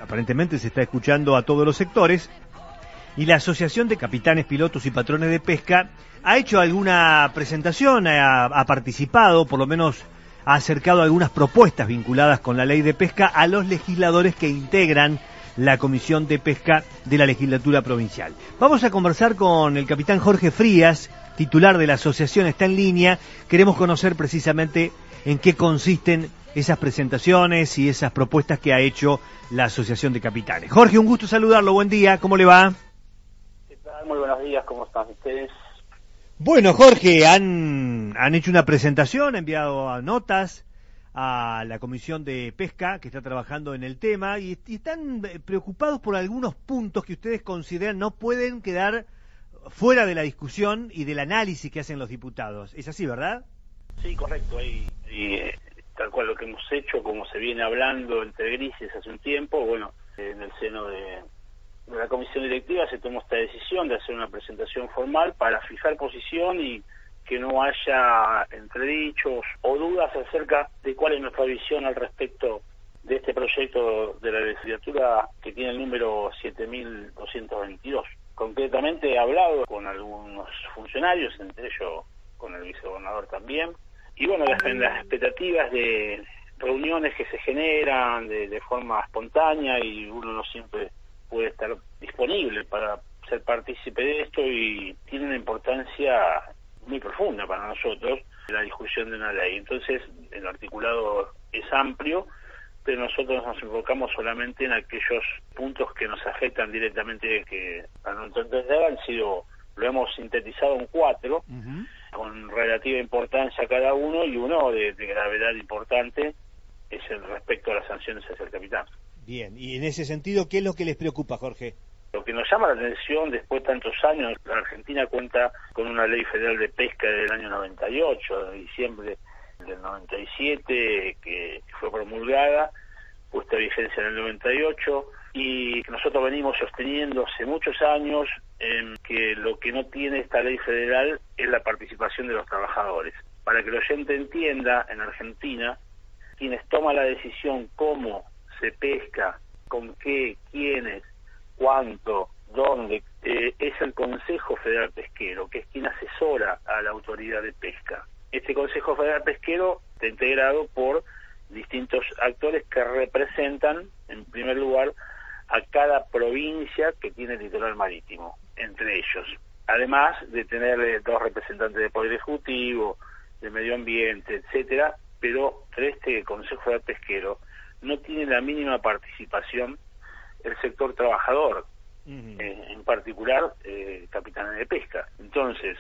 aparentemente se está escuchando a todos los sectores, y la Asociación de Capitanes, Pilotos y Patrones de Pesca ha hecho alguna presentación, ha participado, por lo menos ha acercado algunas propuestas vinculadas con la ley de pesca a los legisladores que integran la Comisión de Pesca de la Legislatura Provincial. Vamos a conversar con el capitán Jorge Frías, titular de la asociación, está en línea. Queremos conocer precisamente en qué consisten esas presentaciones y esas propuestas que ha hecho la Asociación de Capitanes. Jorge, un gusto saludarlo, buen día, ¿cómo le va? ¿Qué tal? Muy buenos días, ¿cómo están ustedes? Bueno, Jorge, han hecho una presentación, enviado notas a la Comisión de Pesca que está trabajando en el tema y están preocupados por algunos puntos que ustedes consideran no pueden quedar fuera de la discusión y del análisis que hacen los diputados. ¿Es así, verdad? Sí, correcto. Y tal cual lo que hemos hecho, como se viene hablando entre grises hace un tiempo, bueno, en el seno de la comisión directiva se tomó esta decisión de hacer una presentación formal para fijar posición y que no haya entredichos o dudas acerca de cuál es nuestra visión al respecto de este proyecto de la legislatura que tiene el número 7222. Concretamente he hablado con algunos funcionarios, entre ellos con el vicegobernador también, y bueno, las expectativas de reuniones que se generan de forma espontánea y uno no siempre puede estar disponible para ser partícipe de esto y tiene una importancia muy profunda para nosotros la discusión de una ley. Entonces, el articulado es amplio, pero nosotros nos enfocamos solamente en aquellos puntos que nos afectan directamente, que a nuestro entender lo hemos sintetizado en 4, con relativa importancia cada uno, y uno de gravedad importante es el respecto a las sanciones hacia el capitán. Bien, y en ese sentido, ¿qué es lo que les preocupa, Jorge? Lo que nos llama la atención, después de tantos años, la Argentina cuenta con una ley federal de pesca del año 98, de diciembre del 97, que fue promulgada, puesta a vigencia en el 98, y nosotros venimos sosteniendo hace muchos años que lo que no tiene esta ley federal es la participación de los trabajadores. Para que el oyente entienda, en Argentina, quienes toman la decisión cómo se pesca, con qué, quiénes, cuánto, dónde, es el Consejo Federal Pesquero, que es quien asesora a la autoridad de pesca. Este Consejo Federal Pesquero está integrado por distintos actores que representan, en primer lugar, a cada provincia que tiene litoral marítimo, entre ellos. Además de tener 2 representantes de Poder Ejecutivo, de Medio Ambiente, etcétera, pero este Consejo Federal Pesquero no tiene la mínima participación el sector trabajador, en particular capitanes de pesca. Entonces,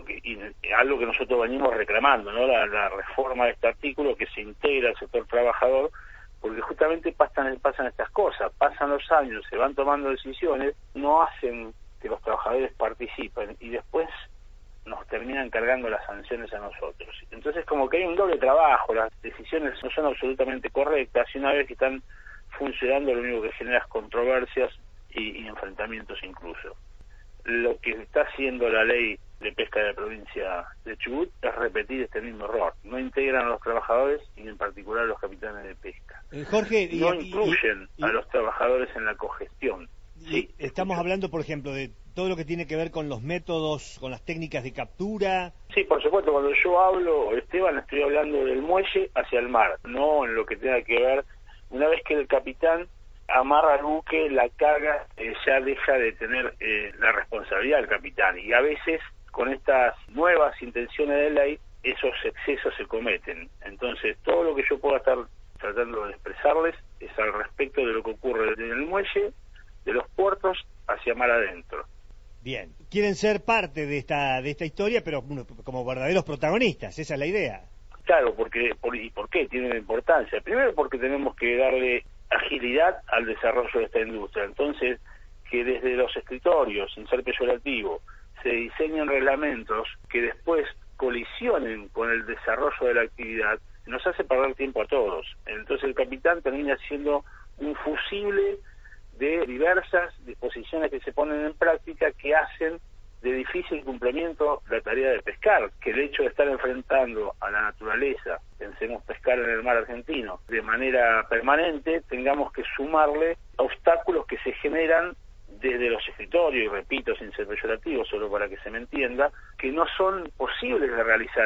algo que nosotros venimos reclamando, ¿no? La reforma de este artículo, que se integra al sector trabajador, porque justamente pasan estas cosas, pasan los años, se van tomando decisiones, no hacen que los trabajadores participen y después nos terminan cargando las sanciones a nosotros. Entonces, como que hay un doble trabajo, las decisiones no son absolutamente correctas y una vez que están funcionando, lo único que genera es controversias y enfrentamientos incluso. Lo que está haciendo la ley de pesca de la provincia de Chubut es repetir este mismo error. No integran a los trabajadores y en particular a los capitanes de pesca. Jorge, no incluyen a los trabajadores en la cogestión. Sí, estamos hablando, por ejemplo, de todo lo que tiene que ver con los métodos, con las técnicas de captura. Sí, por supuesto, cuando yo hablo, Esteban, estoy hablando del muelle hacia el mar, no en lo que tenga que ver. Una vez que el capitán amarra al buque, la carga ya deja de tener la responsabilidad del capitán, y a veces con estas nuevas intenciones de ley esos excesos se cometen. Entonces, todo lo que yo pueda estar tratando de expresarles es al respecto de lo que ocurre en el muelle, de los puertos hacia mar adentro. Bien, quieren ser parte de esta historia, pero como verdaderos protagonistas, esa es la idea. Claro, ¿por qué tiene una importancia? Primero porque tenemos que darle agilidad al desarrollo de esta industria. Entonces, que desde los escritorios, sin ser peyorativo, se diseñen reglamentos que después colisionen con el desarrollo de la actividad, nos hace perder tiempo a todos. Entonces el capitán termina siendo un fusible de diversas disposiciones que se ponen en práctica que hacen de difícil cumplimiento la tarea de pescar, que el hecho de estar enfrentando a la naturaleza, pensemos pescar en el mar argentino, de manera permanente, tengamos que sumarle obstáculos que se generan desde los escritorios, y repito, sin ser peyorativo, solo para que se me entienda, que no son posibles de realizar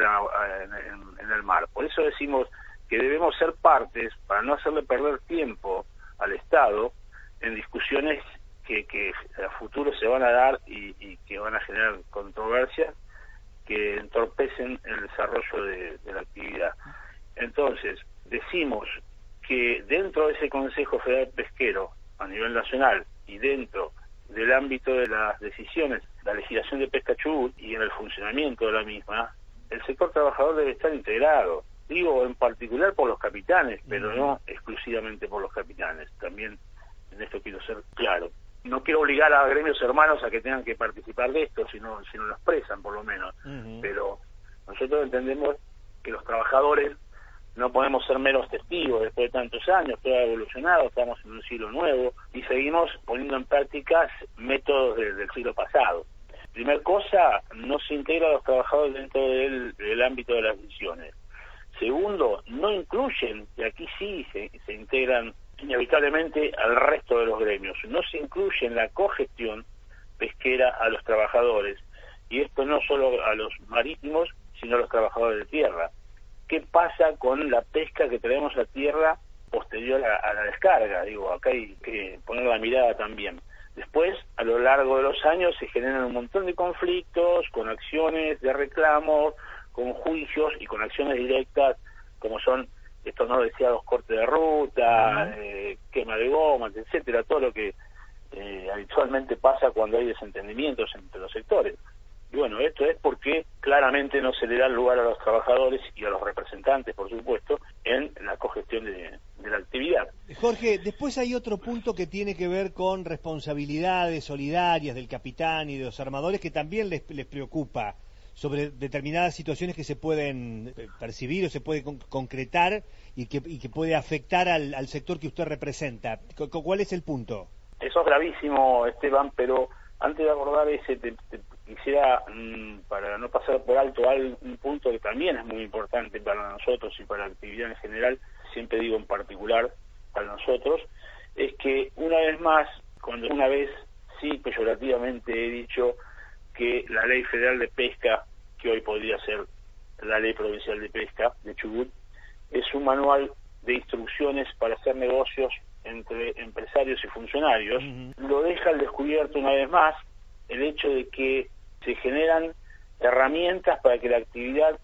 en el mar. Por eso decimos que debemos ser partes, para no hacerle perder tiempo al Estado en discusiones que a futuro se van a dar y que van a generar controversias que entorpecen el desarrollo de la actividad. Entonces, decimos que dentro de ese Consejo Federal Pesquero, a nivel nacional, y dentro del ámbito de las decisiones, la legislación de pesca Chubut y en el funcionamiento de la misma, el sector trabajador debe estar integrado. Digo en particular por los capitanes, pero no exclusivamente por los capitanes. También en esto quiero ser claro. No quiero obligar a gremios hermanos a que tengan que participar de esto, si no lo expresan por lo menos. Pero nosotros entendemos que los trabajadores no podemos ser meros testigos después de tantos años, todo ha evolucionado, estamos en un siglo nuevo y seguimos poniendo en práctica métodos del siglo pasado. Primer cosa, no se integra a los trabajadores dentro del ámbito de las decisiones. Segundo, no incluyen, y aquí sí se integran inevitablemente al resto de los gremios, no se incluye en la cogestión pesquera a los trabajadores, y esto no solo a los marítimos, sino a los trabajadores de tierra. ¿Qué pasa con la pesca que traemos a tierra posterior a la descarga? Digo, acá hay que poner la mirada también. Después, a lo largo de los años, se generan un montón de conflictos, con acciones de reclamo, con juicios y con acciones directas, como son estos no deseados cortes de ruta, quema de gomas, etcétera, todo lo que habitualmente pasa cuando hay desentendimientos entre los sectores. Y bueno, esto es porque claramente no se le da lugar a los trabajadores y a los representantes, por supuesto, en la cogestión de la actividad. Jorge, después hay otro punto que tiene que ver con responsabilidades solidarias del capitán y de los armadores que también les preocupa, sobre determinadas situaciones que se pueden percibir o se puede concretar y que puede afectar al sector que usted representa. ¿Cuál es el punto? Eso es gravísimo, Esteban, pero antes de abordar ese, te quisiera, para no pasar por alto, un punto que también es muy importante para nosotros y para la actividad en general, siempre digo en particular para nosotros, es que una vez más, cuando una vez sí peyorativamente he dicho que la Ley Federal de Pesca, que hoy podría ser la Ley Provincial de Pesca de Chubut, es un manual de instrucciones para hacer negocios entre empresarios y funcionarios, lo deja al descubierto una vez más el hecho de que se generan herramientas para que la actividad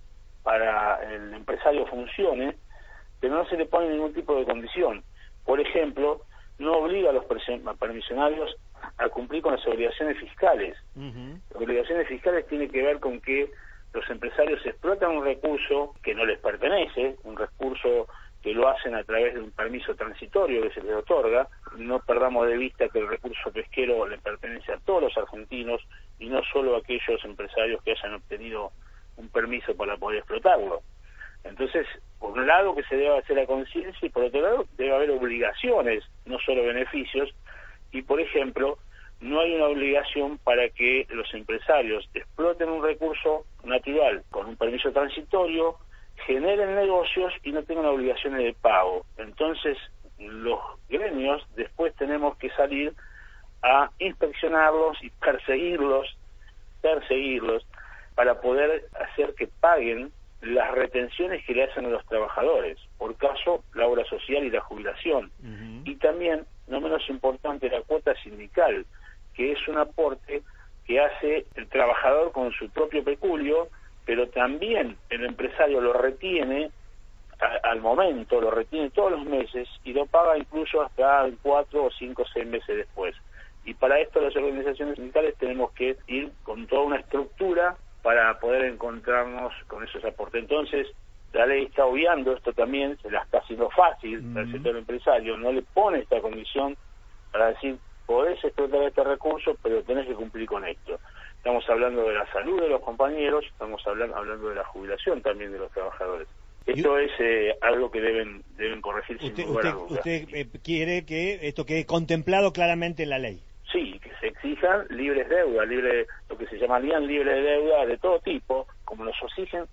para el empresario funcione, pero no se le pone ningún tipo de condición. Por ejemplo, no obliga a los permisionarios a cumplir con las obligaciones fiscales. Las obligaciones fiscales tienen que ver con que los empresarios explotan un recurso que no les pertenece, un recurso que lo hacen a través de un permiso transitorio que se les otorga. No perdamos de vista que el recurso pesquero le pertenece a todos los argentinos y no solo a aquellos empresarios que hayan obtenido un permiso para poder explotarlo. Entonces, por un lado que se debe hacer la conciencia y por otro lado debe haber obligaciones, no solo beneficios, y por ejemplo, no hay una obligación para que los empresarios exploten un recurso natural con un permiso transitorio, generen negocios y no tengan obligaciones de pago. Entonces, los gremios después tenemos que salir a inspeccionarlos y perseguirlos para poder hacer que paguen las retenciones que le hacen a los trabajadores, por caso la obra social y la jubilación. Y también, no menos importante, la cuota sindical, que es un aporte que hace el trabajador con su propio peculio, pero también el empresario lo retiene al momento, lo retiene todos los meses y lo paga incluso hasta 4 o 5 o 6 meses después. Y para esto las organizaciones sindicales tenemos que ir con toda una estructura para poder encontrarnos con esos aportes. Entonces, la ley está obviando esto también, se la está haciendo fácil al sector empresario, no le pone esta condición para decir, podés explotar este recurso, pero tenés que cumplir con esto. Estamos hablando de la salud de los compañeros, estamos hablando de la jubilación también de los trabajadores. Esto es algo que deben corregir sin lugar a dudas. ¿Usted quiere que esto quede contemplado claramente en la ley? Sí, que se exijan libres deudas, lo que que se llamarían libres de deuda de todo tipo, como nos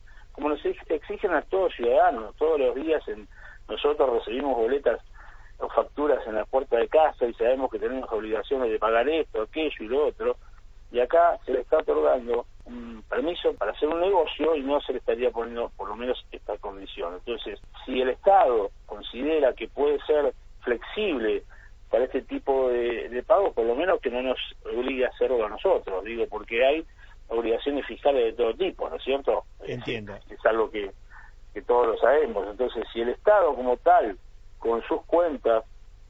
exigen a todos ciudadanos. Todos los días nosotros recibimos boletas o facturas en la puerta de casa y sabemos que tenemos obligaciones de pagar esto, aquello y lo otro, y acá se le está otorgando un permiso para hacer un negocio y no se le estaría poniendo por lo menos esta condición. Entonces, si el Estado considera que puede ser flexible para este tipo de pagos, por lo menos que no nos obligue a hacerlo a nosotros, digo, porque hay obligaciones fiscales de todo tipo, ¿no es cierto? Entiendo. Es algo que todos lo sabemos. Entonces, si el Estado como tal, con sus cuentas,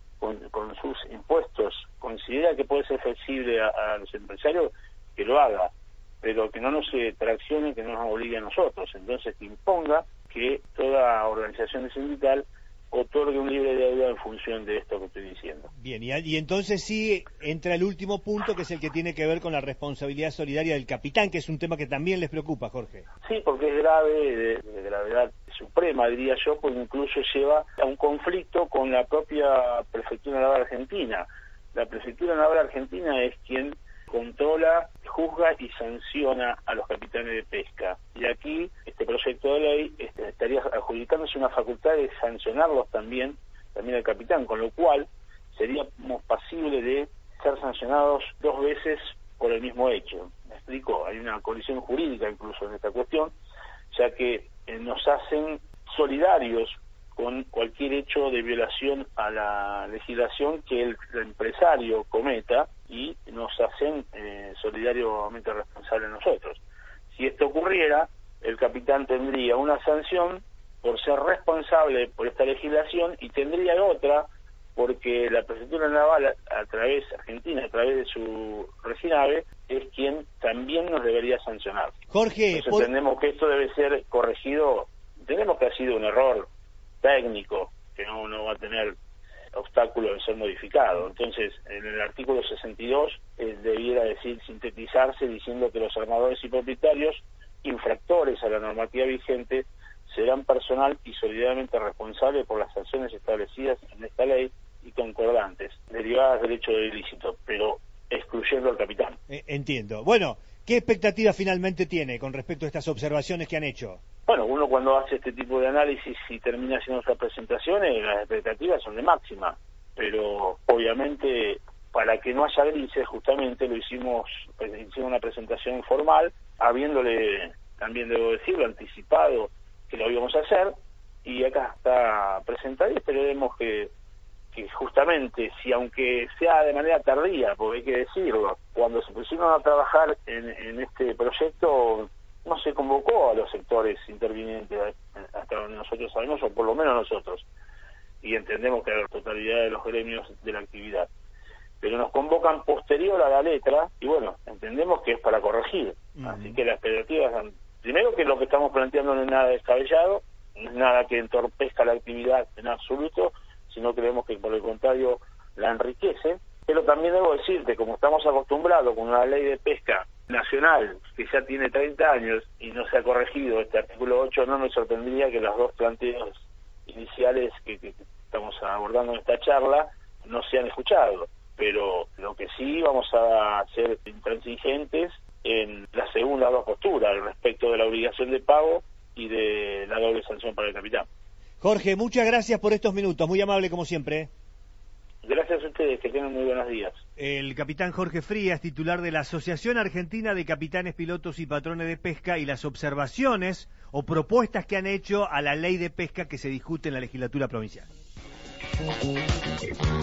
con sus impuestos, considera que puede ser flexible a los empresarios, que lo haga, pero que no nos traccione, que no nos obligue a nosotros. Entonces, que imponga que toda organización sindical otorgue un libre de deuda en función de esto que estoy diciendo. Bien, y entonces sí entra el último punto, que es el que tiene que ver con la responsabilidad solidaria del capitán, que es un tema que también les preocupa, Jorge. Sí, porque es grave, de gravedad suprema, diría yo, porque incluso lleva a un conflicto con la propia Prefectura Naval Argentina. La Prefectura Naval Argentina es quien controla, juzga y sanciona a los capitanes de pesca. Y aquí, este proyecto de ley estaría adjudicándose una facultad de sancionarlos también al capitán, con lo cual seríamos pasibles de ser sancionados 2 veces por el mismo hecho. ¿Me explico? Hay una colisión jurídica incluso en esta cuestión, ya que nos hacen solidarios con cualquier hecho de violación a la legislación que el empresario cometa, y nos hacen solidariamente responsables nosotros. Si esto ocurriera, el capitán tendría una sanción por ser responsable por esta legislación y tendría otra porque la Prefectura Naval Argentina, a través de su Reginave, es quien también nos debería sancionar. Jorge, entonces entendemos que esto debe ser corregido. Entendemos que ha sido un error técnico, que no va a tener obstáculo de ser modificado. Entonces, en el artículo 62 debiera sintetizarse diciendo que los armadores y propietarios infractores a la normativa vigente serán personal y solidariamente responsables por las sanciones establecidas en esta ley y concordantes, derivadas del hecho de ilícito, pero excluyendo al capitán. Entiendo. Bueno, ¿qué expectativa finalmente tiene con respecto a estas observaciones que han hecho? Bueno, uno cuando hace este tipo de análisis y termina haciendo estas presentaciones, las expectativas son de máxima, pero obviamente para que no haya grises, justamente hicimos una presentación formal, habiéndole, también debo decirlo, anticipado que lo íbamos a hacer, y acá está presentado y esperemos que justamente, si aunque sea de manera tardía, porque hay que decirlo, cuando se pusieron a trabajar en este proyecto, no se convocó a los sectores intervinientes, hasta donde nosotros sabemos, o por lo menos nosotros, y entendemos que a la totalidad de los gremios de la actividad. Pero nos convocan posterior a la letra, y bueno, entendemos que es para corregir. Así que las expectativas son, primero, que lo que estamos planteando no es nada descabellado, no es nada que entorpezca la actividad en absoluto, sino creemos que por el contrario la enriquece. Pero también debo decirte, como estamos acostumbrados con una ley de pesca nacional que ya tiene 30 años y no se ha corregido este artículo 8, no me sorprendería que los dos planteos iniciales que estamos abordando en esta charla no sean escuchados. Pero lo que sí vamos a ser intransigentes en las segundas dos posturas, respecto de la obligación de pago y de la doble sanción para el capitán. Jorge, muchas gracias por estos minutos, muy amable como siempre. Gracias a ustedes, que tengan muy buenos días. El capitán Jorge Frías, titular de la Asociación Argentina de Capitanes, Pilotos y Patrones de Pesca, y las observaciones o propuestas que han hecho a la ley de pesca que se discute en la legislatura provincial.